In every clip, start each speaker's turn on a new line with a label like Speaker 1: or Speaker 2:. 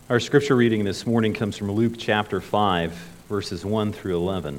Speaker 1: Our scripture reading this morning comes from Luke chapter 5, verses 1 through 11.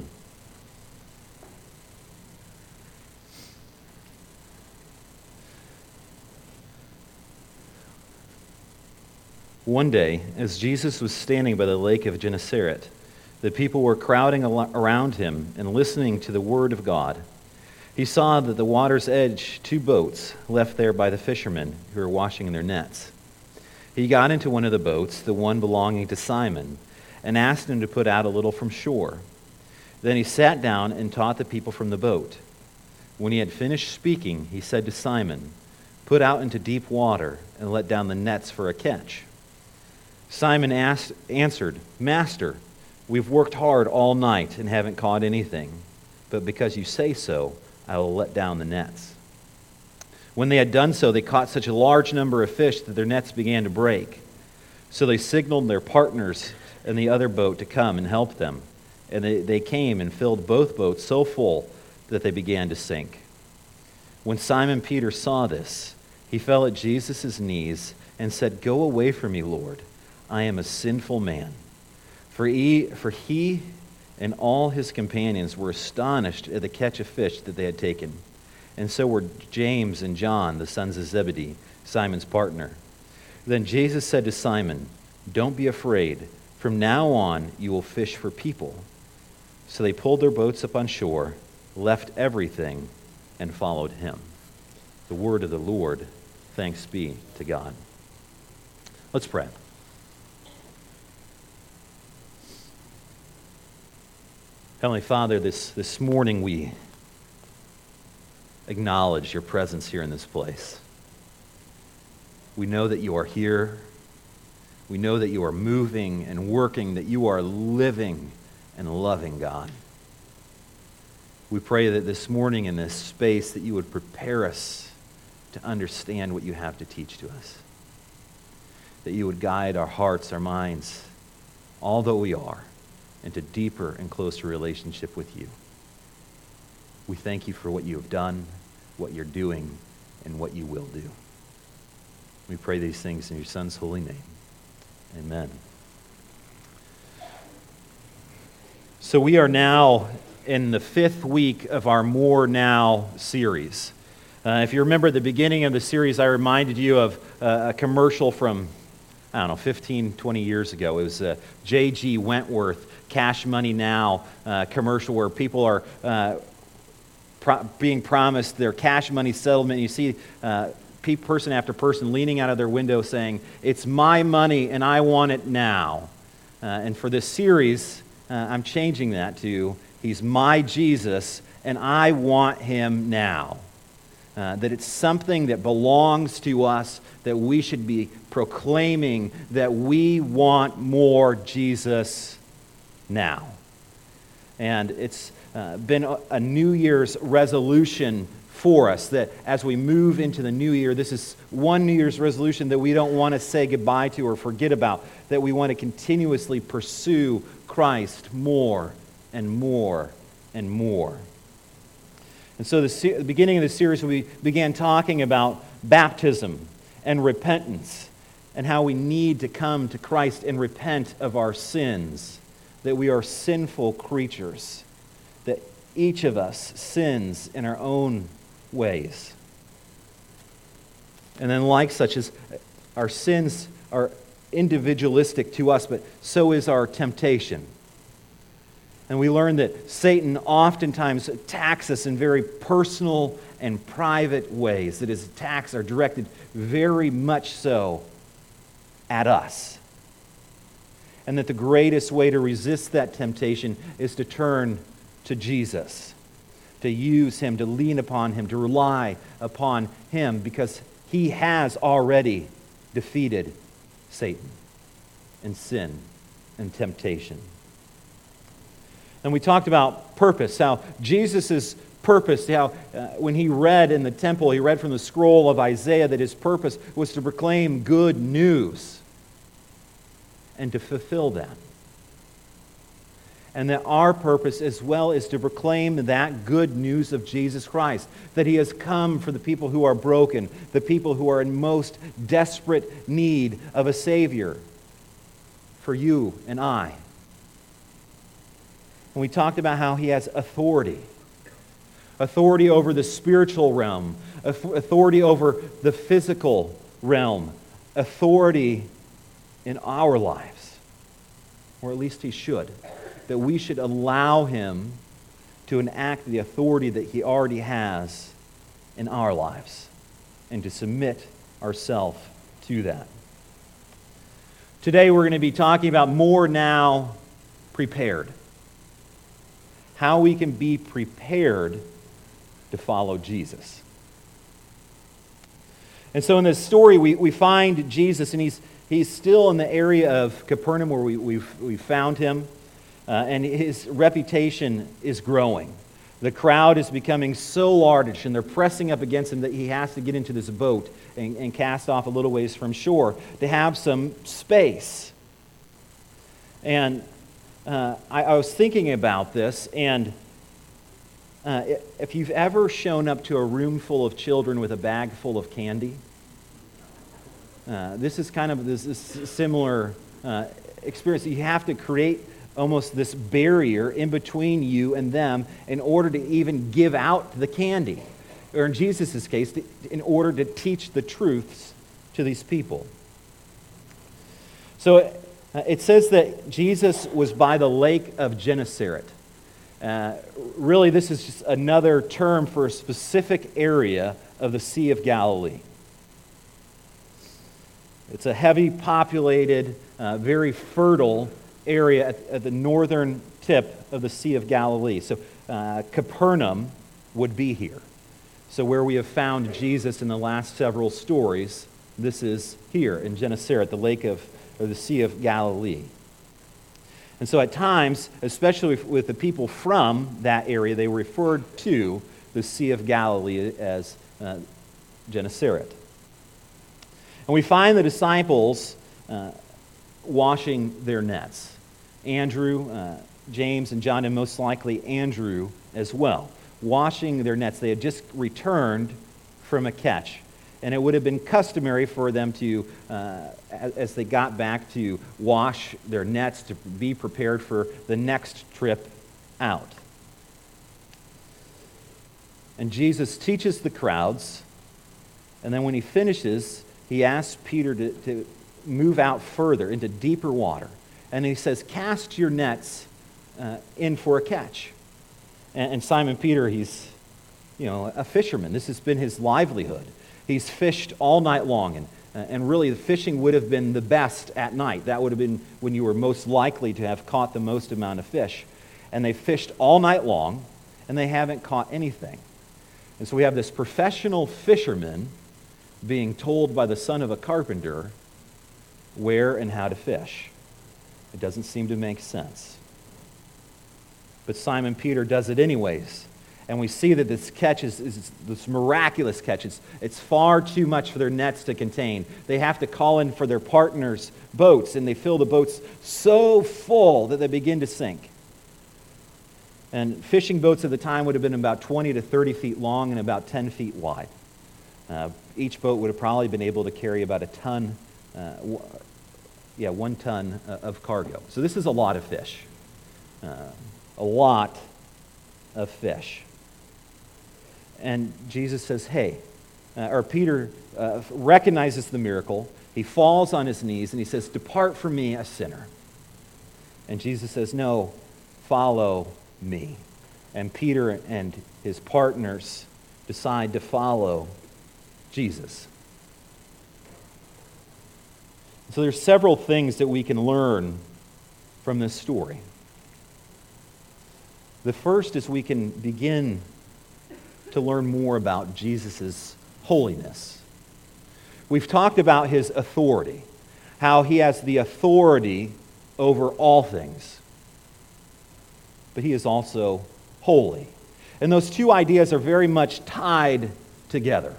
Speaker 1: One day, as Jesus was standing by the lake of Gennesaret, the people were crowding around him and listening to the word of God. He saw that at the water's edge 2 boats left there by the fishermen who were washing their nets. He got into one of the boats, the one belonging to Simon, and asked him to put out a little from shore. Then he sat down and taught the people from the boat. When he had finished speaking, he said to Simon, "Put out into deep water and let down the nets for a catch." Simon answered, "Master, we've worked hard all night and haven't caught anything, but because you say so, I will let down the nets." When they had done so, they caught such a large number of fish that their nets began to break. So they signaled their partners in the other boat to come and help them. And they came and filled both boats so full that they began to sink. When Simon Peter saw this, he fell at Jesus' knees and said, "Go away from me, Lord. I am a sinful man." For he and all his companions were astonished at the catch of fish that they had taken. And so were James and John, the sons of Zebedee, Simon's partner. Then Jesus said to Simon, "Don't be afraid. From now on you will fish for people." So they pulled their boats up on shore, left everything, and followed him. The word of the Lord. Thanks be to God. Let's pray. Heavenly Father, this morning we acknowledge your presence here in this place. We know that you are here. We know that you are moving and working, that you are living and loving, God. We pray that this morning in this space that you would prepare us to understand what you have to teach to us. That you would guide our hearts, our minds, all that we are, into deeper and closer relationship with you. We thank you for what you have done, what you're doing, and what you will do. We pray these things in your Son's holy name. Amen. So we are now in the 5th week of our More Now series. If you remember at the beginning of the series, I reminded you of a commercial from, 15, 20 years ago. It was a J.G. Wentworth Cash Money Now commercial where people are being promised their cash money settlement. You see person after person leaning out of their window saying, "It's my money and I want it now." And for this series, I'm changing that to, "He's my Jesus and I want him now." That it's something that belongs to us, that we should be proclaiming that we want more Jesus now. And it's been a New Year's resolution for us, that as we move into the new year, this is one New Year's resolution that we don't want to say goodbye to or forget about, that we want to continuously pursue Christ more and more and more. And so the beginning of the series, we began talking about baptism and repentance and how we need to come to Christ and repent of our sins, that we are sinful creatures, that each of us sins in our own ways. And then like such as our sins are individualistic to us, but so is our temptation. And we learn that Satan oftentimes attacks us in very personal and private ways, that his attacks are directed very much so at us. And that the greatest way to resist that temptation is to turn to Jesus, to use him, to lean upon him, to rely upon him, because he has already defeated Satan and sin and temptation. And we talked about purpose, how Jesus' purpose, how when he read in the temple, he read from the scroll of Isaiah that his purpose was to proclaim good news and to fulfill that. And that our purpose as well is to proclaim that good news of Jesus Christ, that he has come for the people who are broken, the people who are in most desperate need of a Savior. for you and I. And we talked about how he has authority. Authority over the spiritual realm. Authority over the physical realm. Authority in our lives. Or at least he should. That we should allow him to enact the authority that he already has in our lives. And to submit ourselves to that. Today we're going to be talking about more now prepared. How we can be prepared to follow Jesus. And so in this story we find Jesus, and he's still in the area of Capernaum where we've found him, and his reputation is growing. The crowd is becoming so large, and they're pressing up against him that he has to get into this boat and cast off a little ways from shore to have some space. And I was thinking about this, and if you've ever shown up to a room full of children with a bag full of candy, this is kind of this similar experience. You have to create almost this barrier in between you and them in order to even give out the candy. Or in Jesus' case, in order to teach the truths to these people. So it says that Jesus was by the lake of Gennesaret. Really, this is just another term for a specific area of the Sea of Galilee. It's a heavy populated, very fertile area at the northern tip of the Sea of Galilee. So Capernaum would be here. So where we have found Jesus in the last several stories, this is here in Gennesaret, the lake of, or the Sea of Galilee. And so at times, especially with the people from that area, they referred to the Sea of Galilee as Gennesaret. And we find the disciples washing their nets. Andrew, James, and John, and most likely Andrew as well, washing their nets. They had just returned from a catch. And it would have been customary for them to, as they got back, to wash their nets to be prepared for the next trip out. And Jesus teaches the crowds, and then when he finishes, he asks Peter to move out further into deeper water. And he says, cast your nets in for a catch. And Simon Peter, he's a fisherman. This has been his livelihood. He's fished all night long, and really the fishing would have been the best at night. That would have been when you were most likely to have caught the most amount of fish. And they fished all night long, and they haven't caught anything. And so we have this professional fisherman being told by the son of a carpenter where and how to fish. It doesn't seem to make sense. But Simon Peter does it anyways. And we see that this catch is this miraculous catch. It's far too much for their nets to contain. They have to call in for their partners' boats, and they fill the boats so full that they begin to sink. And fishing boats at the time would have been about 20 to 30 feet long and about 10 feet wide. Each boat would have probably been able to carry about 1 ton of cargo. So this is a lot of fish. A lot of fish. And Jesus says, Peter recognizes the miracle. He falls on his knees and he says, "Depart from me, a sinner." And Jesus says, "No, follow me." And Peter and his partners decide to follow Jesus. So there's several things that we can learn from this story. The first is we can begin to learn more about Jesus' holiness. We've talked about his authority, how he has the authority over all things. But he is also holy. And those two ideas are very much tied together.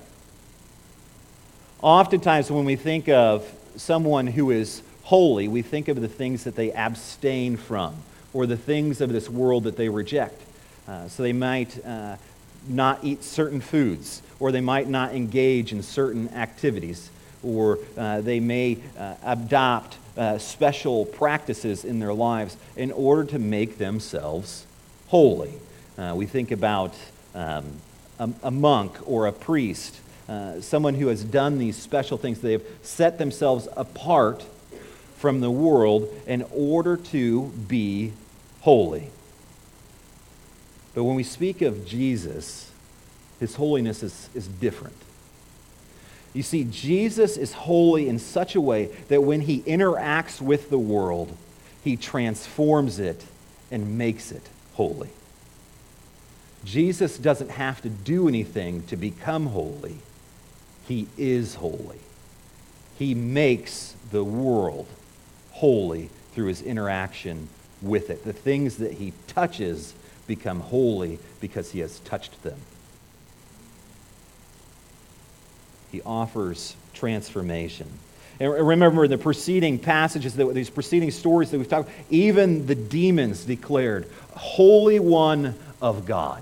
Speaker 1: Oftentimes when we think of someone who is holy, we think of the things that they abstain from, or the things of this world that they reject. So they might not eat certain foods, or they might not engage in certain activities, or they may adopt special practices in their lives in order to make themselves holy. We think about a monk or a priest, someone who has done these special things. They have set themselves apart from the world in order to be holy. But when we speak of Jesus, his holiness is different. You see, Jesus is holy in such a way that when he interacts with the world, he transforms it and makes it holy. Jesus doesn't have to do anything to become holy. He is holy. He makes the world holy through his interaction with it. The things that he touches become holy because he has touched them. He offers transformation. And remember the preceding passages, these preceding stories that we've talked about, even the demons declared, Holy One of God.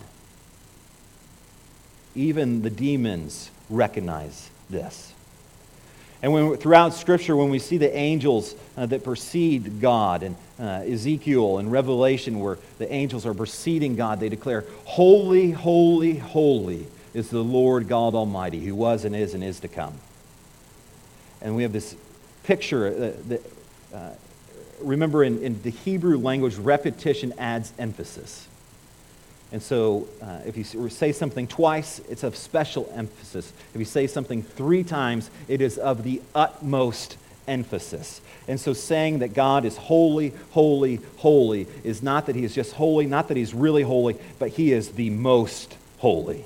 Speaker 1: Even the demons recognize this. And throughout Scripture, when we see the angels that precede God, and Ezekiel and Revelation, where the angels are preceding God, they declare, Holy, holy, holy is the Lord God Almighty, who was and is to come. And we have this picture remember in the Hebrew language, repetition adds emphasis. And so if you say something twice, it's of special emphasis. If you say something 3 times, it is of the utmost emphasis. And so saying that God is holy, holy, holy is not that he is just holy, not that he's really holy, but he is the most holy.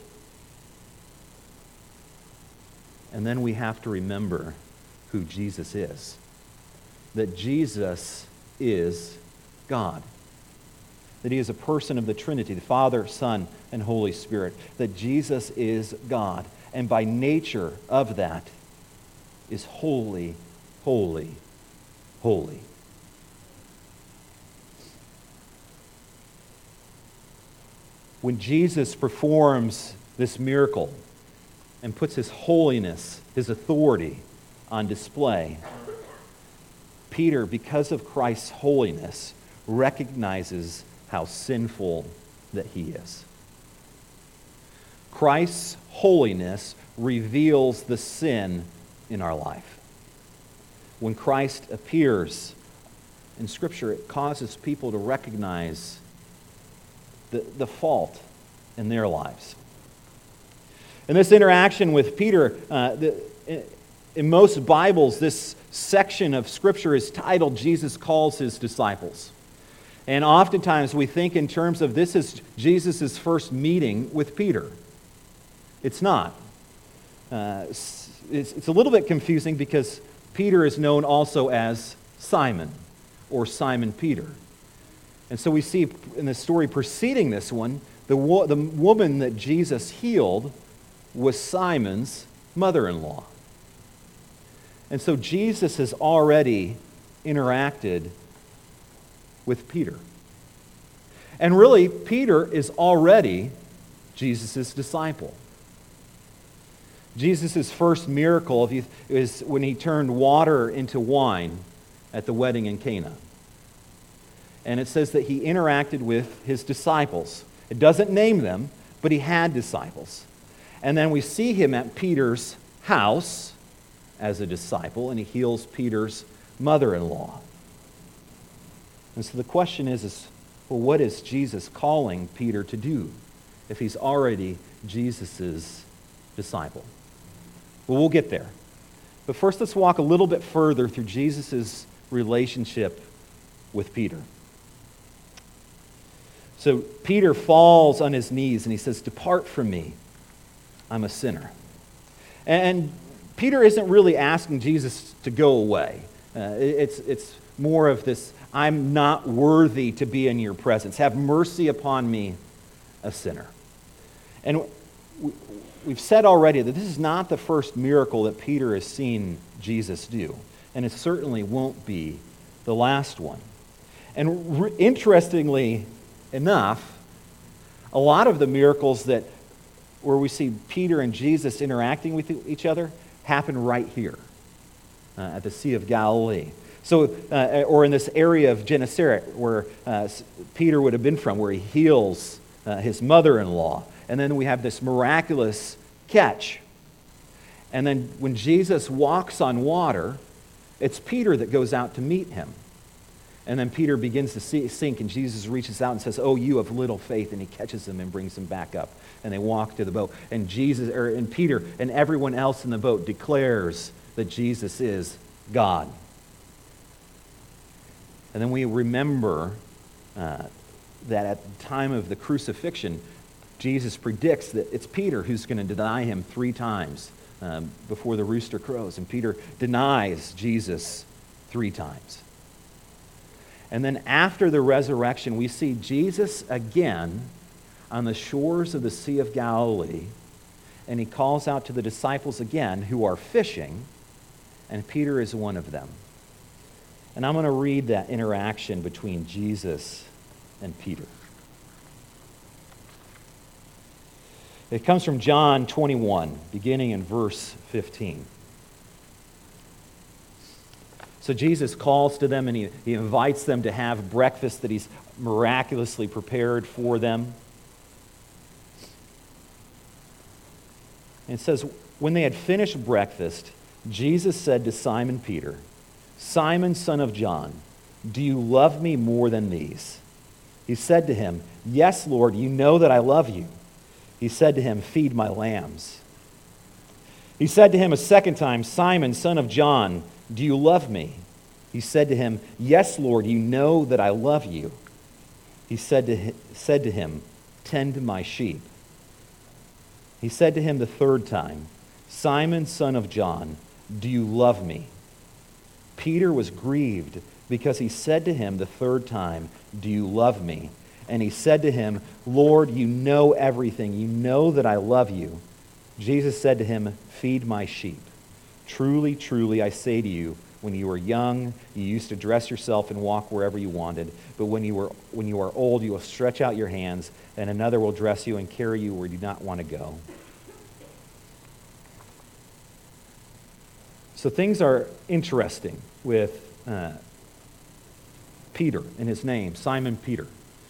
Speaker 1: And then we have to remember who Jesus is. That Jesus is God. That he is a person of the Trinity, the Father, Son, and Holy Spirit. That Jesus is God. And by nature of that is holy, holy, holy. When Jesus performs this miracle and puts his holiness, his authority on display, Peter, because of Christ's holiness, recognizes how sinful that he is. Christ's holiness reveals the sin in our life. When Christ appears in Scripture, it causes people to recognize the fault in their lives. In this interaction with Peter, in most Bibles, this section of Scripture is titled, Jesus Calls His Disciples. And oftentimes we think in terms of this is Jesus' first meeting with Peter. It's not. It's a little bit confusing because Peter is known also as Simon or Simon Peter. And so we see in the story preceding this one, the woman that Jesus healed was Simon's mother-in-law. And so Jesus has already interacted with Peter. And really, Peter is already Jesus' disciple. Jesus' first miracle is when he turned water into wine at the wedding in Cana. And it says that he interacted with his disciples. It doesn't name them, but he had disciples. And then we see him at Peter's house as a disciple, and he heals Peter's mother-in-law. And so the question is, well, what is Jesus calling Peter to do if he's already Jesus' disciple? Well, we'll get there. But first, let's walk a little bit further through Jesus' relationship with Peter. So Peter falls on his knees and he says, "Depart from me, I'm a sinner." And Peter isn't really asking Jesus to go away. It's more of this, I'm not worthy to be in your presence. Have mercy upon me, a sinner. And we've said already that this is not the first miracle that Peter has seen Jesus do. And it certainly won't be the last one. And interestingly enough, a lot of the miracles where we see Peter and Jesus interacting with each other happen right here at the Sea of Galilee. So, or in this area of Gennesaret, where Peter would have been from, where he heals his mother-in-law. And then we have this miraculous catch. And then when Jesus walks on water, it's Peter that goes out to meet him. And then Peter begins to sink, and Jesus reaches out and says, "Oh, you have little faith," and he catches him and brings him back up. And they walk to the boat. And Peter and everyone else in the boat declares that Jesus is God. And then we remember that at the time of the crucifixion, Jesus predicts that it's Peter who's going to deny him 3 times before the rooster crows. And Peter denies Jesus 3 times. And then after the resurrection, we see Jesus again on the shores of the Sea of Galilee, and he calls out to the disciples again who are fishing, and Peter is one of them. And I'm going to read that interaction between Jesus and Peter. It comes from John 21, beginning in verse 15. So Jesus calls to them and he invites them to have breakfast that he's miraculously prepared for them. And it says, when they had finished breakfast, Jesus said to Simon Peter, "Simon, son of John, do you love me more than these?" He said to him, "Yes, Lord, you know that I love you." He said to him, "Feed my lambs." He said to him a second time, "Simon, son of John, do you love me?" He said to him, "Yes, Lord, you know that I love you." He said to him, "Tend my sheep." He said to him the third time, "Simon, son of John, do you love me?" Peter was grieved because he said to him the third time, "Do you love me?" And he said to him, "Lord, you know everything. You know that I love you." Jesus said to him, "Feed my sheep. Truly, truly, I say to you, when you were young, you used to dress yourself and walk wherever you wanted. But when you are old, you will stretch out your hands, and another will dress you and carry you where you do not want to go." So things are interesting with Peter and his name, Simon Peter.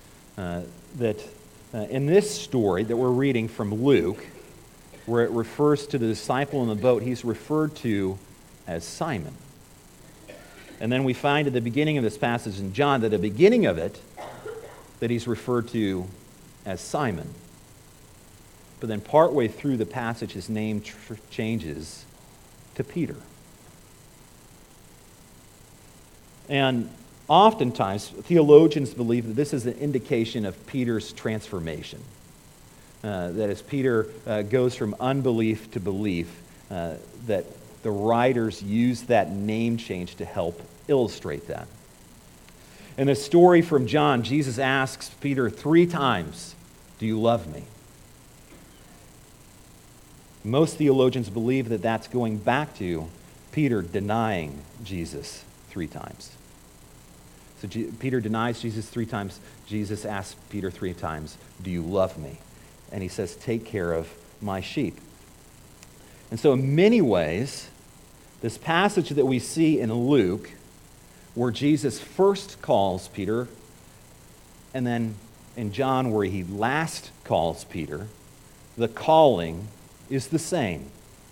Speaker 1: In this story that we're reading from Luke, where it refers to the disciple in the boat, he's referred to as Simon. And then we find at the beginning of this passage in John, that at the beginning of it, that he's referred to as Simon. But then partway through the passage, his name changes to Peter. And oftentimes, theologians believe that this is an indication of Peter's transformation. That as Peter goes from unbelief to belief, that the writers use that name change to help illustrate that. In the story from John, Jesus asks Peter 3 times, "Do you love me?" Most theologians believe that that's going back to Peter denying Jesus 3 times. So Peter denies Jesus 3 times. Jesus asks Peter 3 times, "Do you love me?" And he says, "Take care of my sheep." And so in many ways, this passage that we see in Luke, where Jesus first calls Peter, and then in John where he last calls Peter, the calling is the same.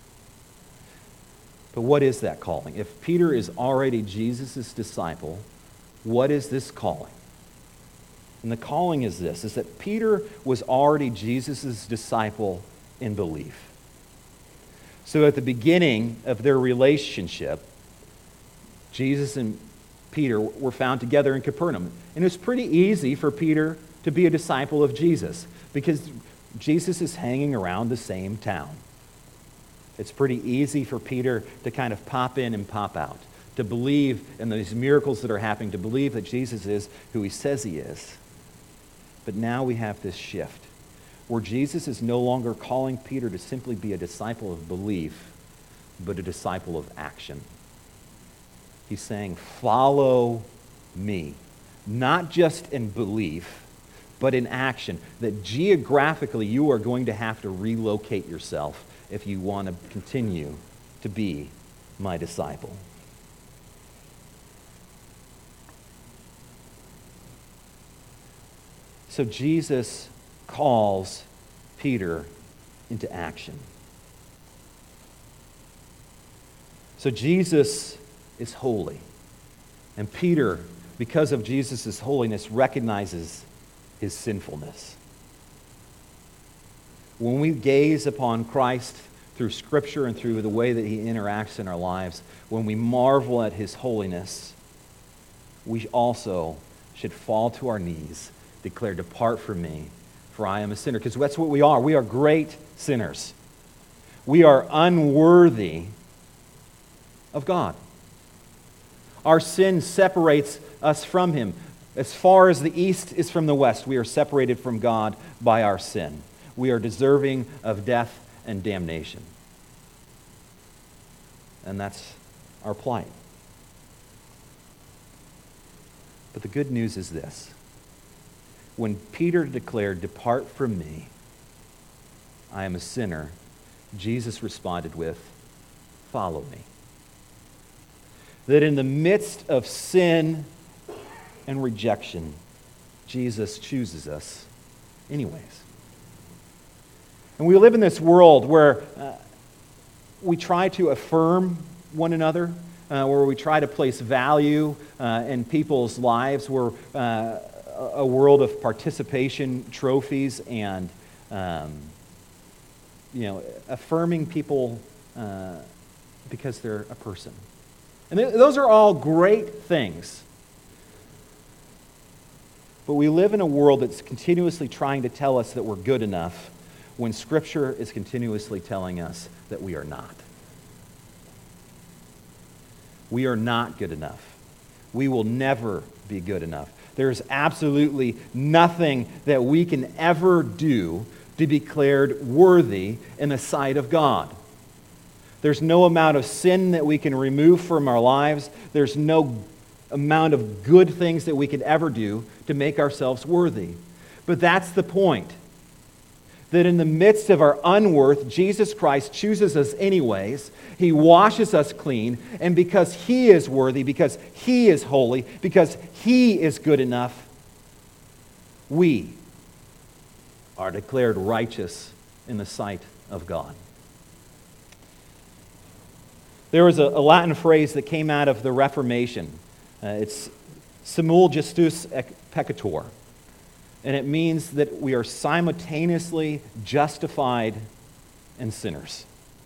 Speaker 1: But what is that calling? If Peter is already Jesus' disciple, what is this calling? And the calling is this, is that Peter was already Jesus' disciple in belief. So at the beginning of their relationship, Jesus and Peter were found together in Capernaum. And it was pretty easy for Peter to be a disciple of Jesus because Jesus is hanging around the same town. It's pretty easy for Peter to kind of pop in and pop out, to believe in these miracles that are happening, to believe that Jesus is who he says he is. But now we have this shift where Jesus is no longer calling Peter to simply be a disciple of belief, but a disciple of action. He's saying, "Follow me," not just in belief, but in action, that geographically you are going to have to relocate yourself if you want to continue to be my disciple. So Jesus calls Peter into action. So Jesus is holy. And Peter, because of Jesus' holiness, recognizes his sinfulness. When we gaze upon Christ through Scripture and through the way that he interacts in our lives, when we marvel at his holiness, we also should fall to our knees, declare, "Depart from me, for I am a sinner." Because that's what we are. We are great sinners. We are unworthy of God. Our sin separates us from him. As far as the east is from the west, we are separated from God by our sin. We are deserving of death and damnation. And that's our plight. But the good news is this. When Peter declared, "Depart from me, I am a sinner," Jesus responded with, "Follow me." That in the midst of sin and rejection, Jesus chooses us anyways. And we live in this world where we try to affirm one another, where we try to place value in people's lives. We're a world of participation trophies and affirming people because they're a person. And those are all great things. But we live in a world that's continuously trying to tell us that we're good enough when Scripture is continuously telling us that we are not. We are not good enough. We will never be good enough. There's absolutely nothing that we can ever do to be declared worthy in the sight of God. There's no amount of sin that we can remove from our lives. There's no amount of good things that we could ever do to make ourselves worthy. But that's the point. That in the midst of our unworth, Jesus Christ chooses us anyways. He washes us clean. And because he is worthy, because he is holy, because he is good enough, we are declared righteous in the sight of God. There was a Latin phrase that came out of the Reformation. It's simul justus et peccator. And it means that we are simultaneously justified and sinners.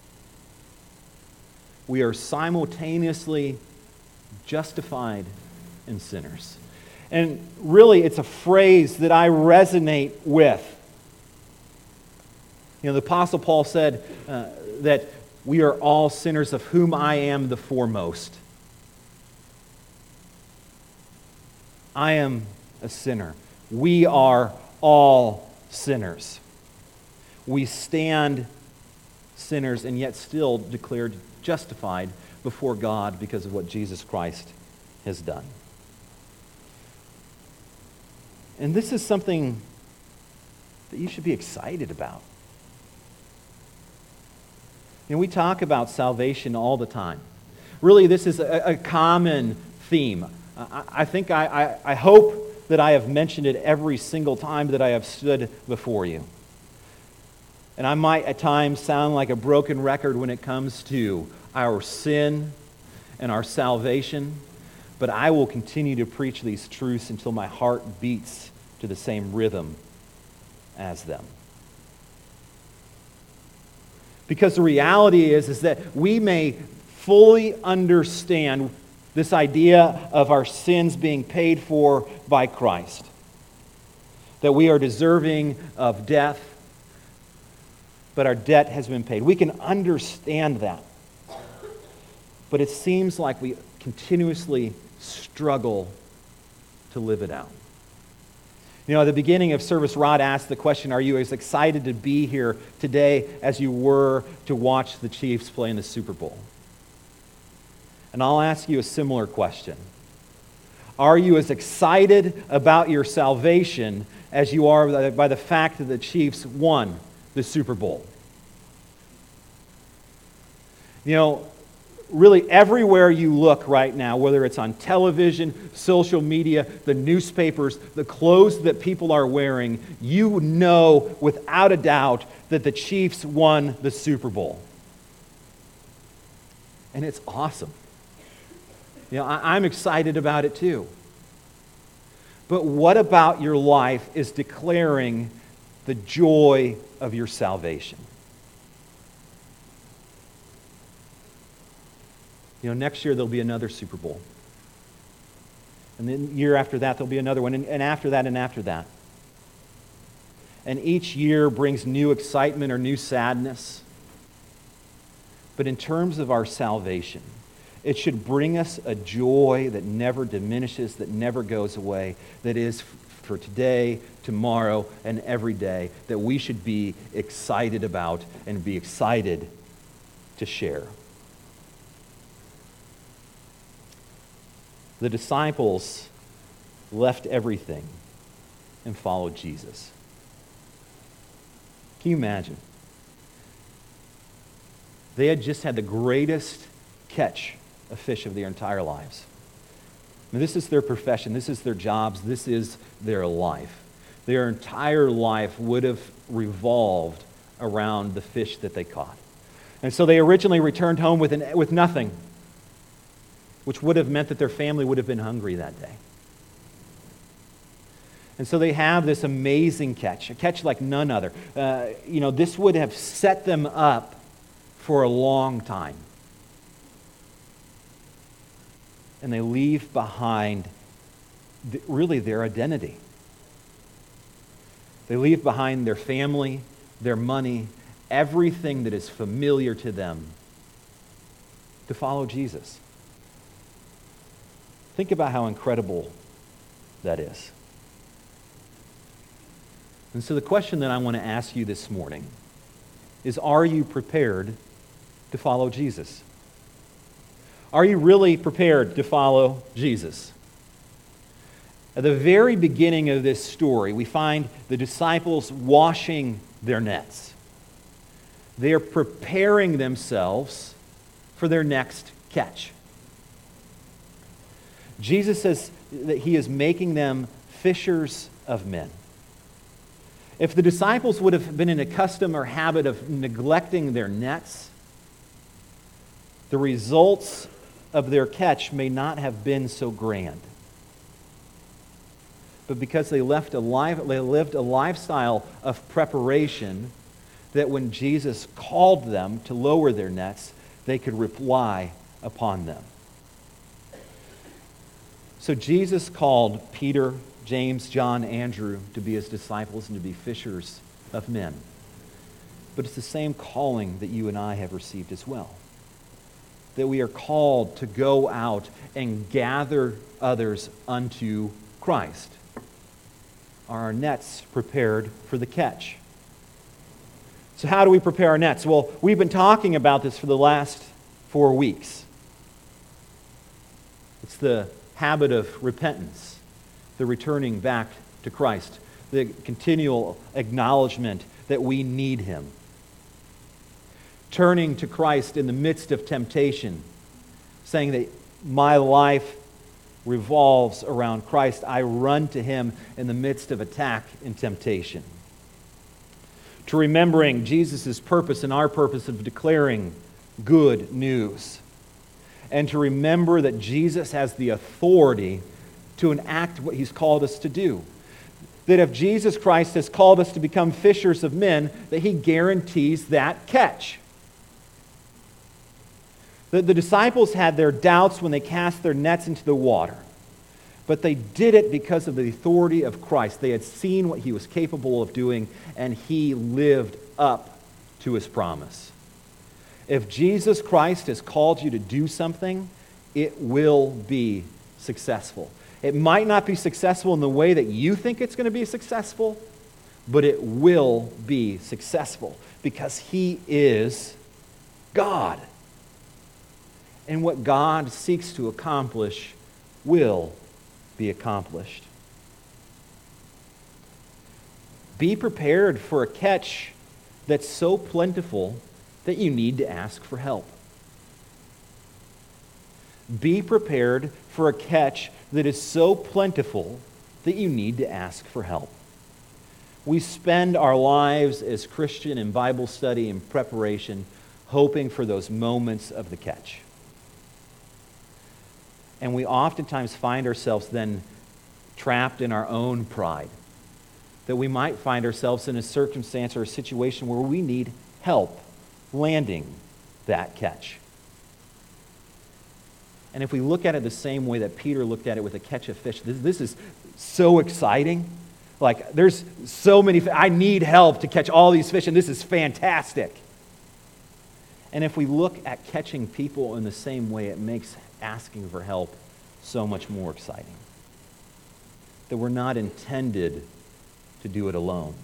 Speaker 1: We are simultaneously justified and sinners. And really, it's a phrase that I resonate with. You know, the Apostle Paul said that we are all sinners, of whom I am the foremost. I am a sinner. We are all sinners. We stand sinners and yet still declared justified before God because of what Jesus Christ has done. And this is something that you should be excited about. You know, we talk about salvation all the time. Really, this is a common theme. I hope that I have mentioned it every single time that I have stood before you. And I might at times sound like a broken record when it comes to our sin and our salvation, but I will continue to preach these truths until my heart beats to the same rhythm as them. Because the reality is that we may fully understand this idea of our sins being paid for by Christ. That we are deserving of death, but our debt has been paid. We can understand that. But it seems like we continuously struggle to live it out. You know, at the beginning of service, Rod asked the question, are you as excited to be here today as you were to watch the Chiefs play in the Super Bowl? And I'll ask you a similar question. Are you as excited about your salvation as you are by the fact that the Chiefs won the Super Bowl? You know, really everywhere you look right now, whether it's on television, social media, the newspapers, the clothes that people are wearing, you know without a doubt that the Chiefs won the Super Bowl. And it's awesome. I'm excited about it too. But what about your life is declaring the joy of your salvation? Next year there'll be another Super Bowl. And then the year after that there'll be another one, and after that and after that. And each year brings new excitement or new sadness. But in terms of our salvation, it should bring us a joy that never diminishes, that never goes away, that is for today, tomorrow, and every day, that we should be excited about and be excited to share. The disciples left everything and followed Jesus. Can you imagine? They had just had the greatest catch of fish of their entire lives. This is their profession. This is their jobs. This is their life. Their entire life would have revolved around the fish that they caught. And so they originally returned home with nothing, which would have meant that their family would have been hungry that day. And so they have this amazing catch, a catch like none other. This would have set them up for a long time. And they leave behind really their identity. They leave behind their family, their money, everything that is familiar to them to follow Jesus. Think about how incredible that is. And so the question that I want to ask you this morning is, are you prepared to follow Jesus? Are you really prepared to follow Jesus? At the very beginning of this story, we find the disciples washing their nets. They are preparing themselves for their next catch. Jesus says that he is making them fishers of men. If the disciples would have been in a custom or habit of neglecting their nets, the results of their catch may not have been so grand. But because they lived a lifestyle of preparation, that when Jesus called them to lower their nets, they could rely upon them. So Jesus called Peter, James, John, Andrew to be his disciples and to be fishers of men. But it's the same calling that you and I have received as well. That we are called to go out and gather others unto Christ. Are our nets prepared for the catch? So how do we prepare our nets? Well, we've been talking about this for the last 4 weeks. It's the habit of repentance, the returning back to Christ, the continual acknowledgement that we need him. Turning to Christ in the midst of temptation, saying that my life revolves around Christ. I run to him in the midst of attack and temptation. To remembering Jesus' purpose and our purpose of declaring good news. And to remember that Jesus has the authority to enact what he's called us to do. That if Jesus Christ has called us to become fishers of men, that he guarantees that catch. The disciples had their doubts when they cast their nets into the water. But they did it because of the authority of Christ. They had seen what he was capable of doing, and he lived up to his promise. If Jesus Christ has called you to do something, it will be successful. It might not be successful in the way that you think it's going to be successful, but it will be successful because he is God. And what God seeks to accomplish will be accomplished. Be prepared for a catch that's so plentiful that you need to ask for help. Be prepared for a catch that is so plentiful that you need to ask for help. We spend our lives as Christian in Bible study and preparation hoping for those moments of the catch. And we oftentimes find ourselves then trapped in our own pride. That we might find ourselves in a circumstance or a situation where we need help landing that catch. And if we look at it the same way that Peter looked at it with a catch of fish, this is so exciting. Like, there's so many, I need help to catch all these fish, and this is fantastic. And if we look at catching people in the same way, it makes asking for help so much more exciting. That we're not intended to do it alone.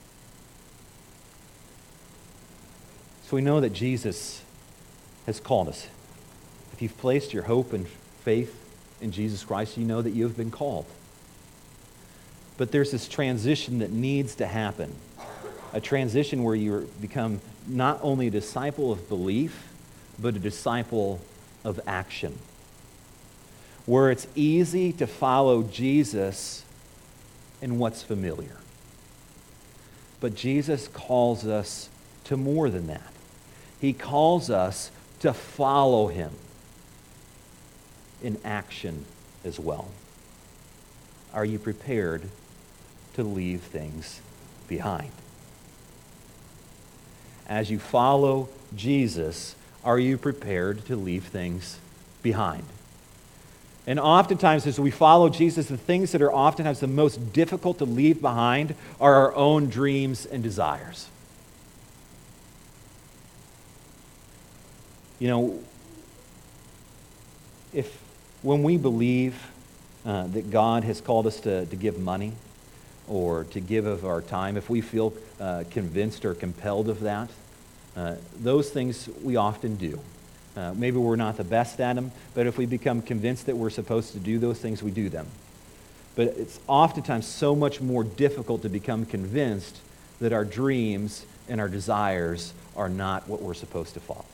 Speaker 1: So we know that Jesus has called us. If you've placed your hope and faith in Jesus Christ, you know that you have been called. But there's this transition that needs to happen. A transition where you become not only a disciple of belief, but a disciple of action. Where it's easy to follow Jesus in what's familiar. But Jesus calls us to more than that. He calls us to follow him in action as well. Are you prepared to leave things behind? As you follow Jesus, are you prepared to leave things behind? And oftentimes as we follow Jesus, the things that are oftentimes the most difficult to leave behind are our own dreams and desires. You know, when we believe that God has called us to give money or to give of our time, if we feel convinced or compelled of that, those things we often do. Maybe we're not the best at them, but if we become convinced that we're supposed to do those things, we do them. But it's oftentimes so much more difficult to become convinced that our dreams and our desires are not what we're supposed to follow.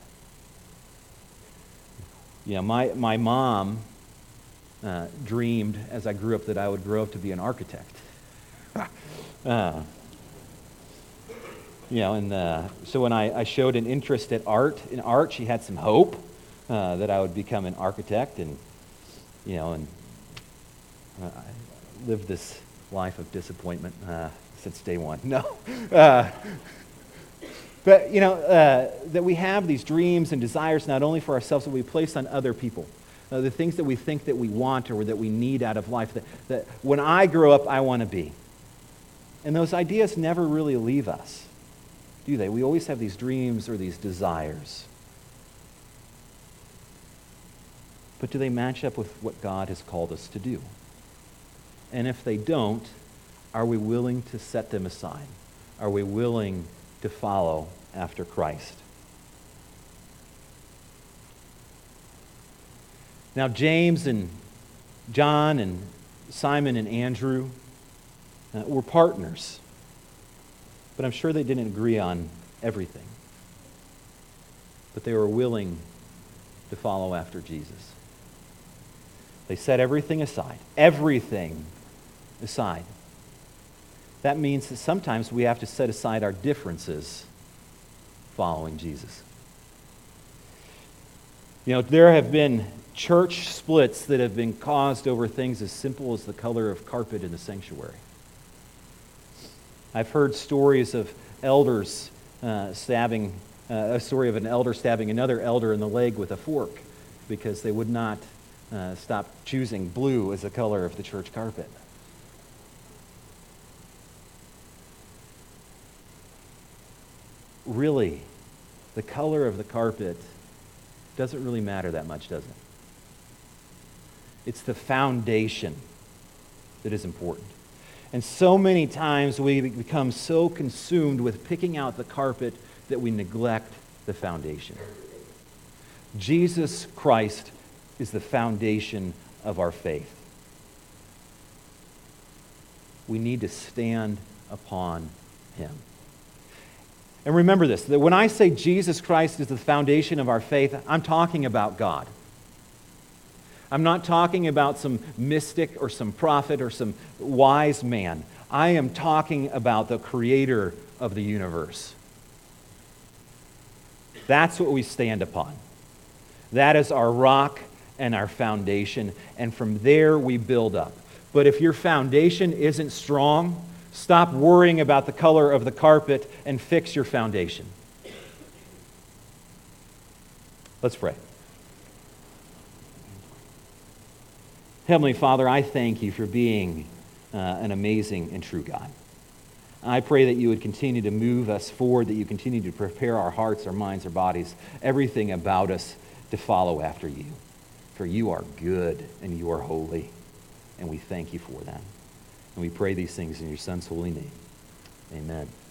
Speaker 1: You know, my mom dreamed as I grew up that I would grow up to be an architect. So when I showed an interest in art, she had some hope that I would become an architect, and I lived this life of disappointment since day one. No. But, that we have these dreams and desires not only for ourselves, but we place on other people. The things that we think that we want or that we need out of life, that when I grow up, I want to be. And those ideas never really leave us, do they? We always have these dreams or these desires. But do they match up with what God has called us to do? And if they don't, are we willing to set them aside? Are we willing to follow after Christ? Now, James and John and Simon and Andrew were partners, but I'm sure they didn't agree on everything. But they were willing to follow after Jesus. They set everything aside. Everything aside. That means that sometimes we have to set aside our differences following Jesus. There have been church splits that have been caused over things as simple as the color of carpet in the sanctuary. I've heard stories of elders a story of an elder stabbing another elder in the leg with a fork because they would not stop choosing blue as the color of the church carpet. Really, the color of the carpet doesn't really matter that much, does it? It's the foundation that is important. And so many times we become so consumed with picking out the carpet that we neglect the foundation. Jesus Christ is the foundation of our faith. We need to stand upon him. And remember this, that when I say Jesus Christ is the foundation of our faith, I'm talking about God. I'm not talking about some mystic or some prophet or some wise man. I am talking about the creator of the universe. That's what we stand upon. That is our rock and our foundation, and from there we build up. But if your foundation isn't strong, stop worrying about the color of the carpet and fix your foundation. Let's pray. Heavenly Father, I thank you for being an amazing and true God. I pray that you would continue to move us forward, that you continue to prepare our hearts, our minds, our bodies, everything about us to follow after you. For you are good and you are holy, and we thank you for that. And we pray these things in your Son's holy name. Amen.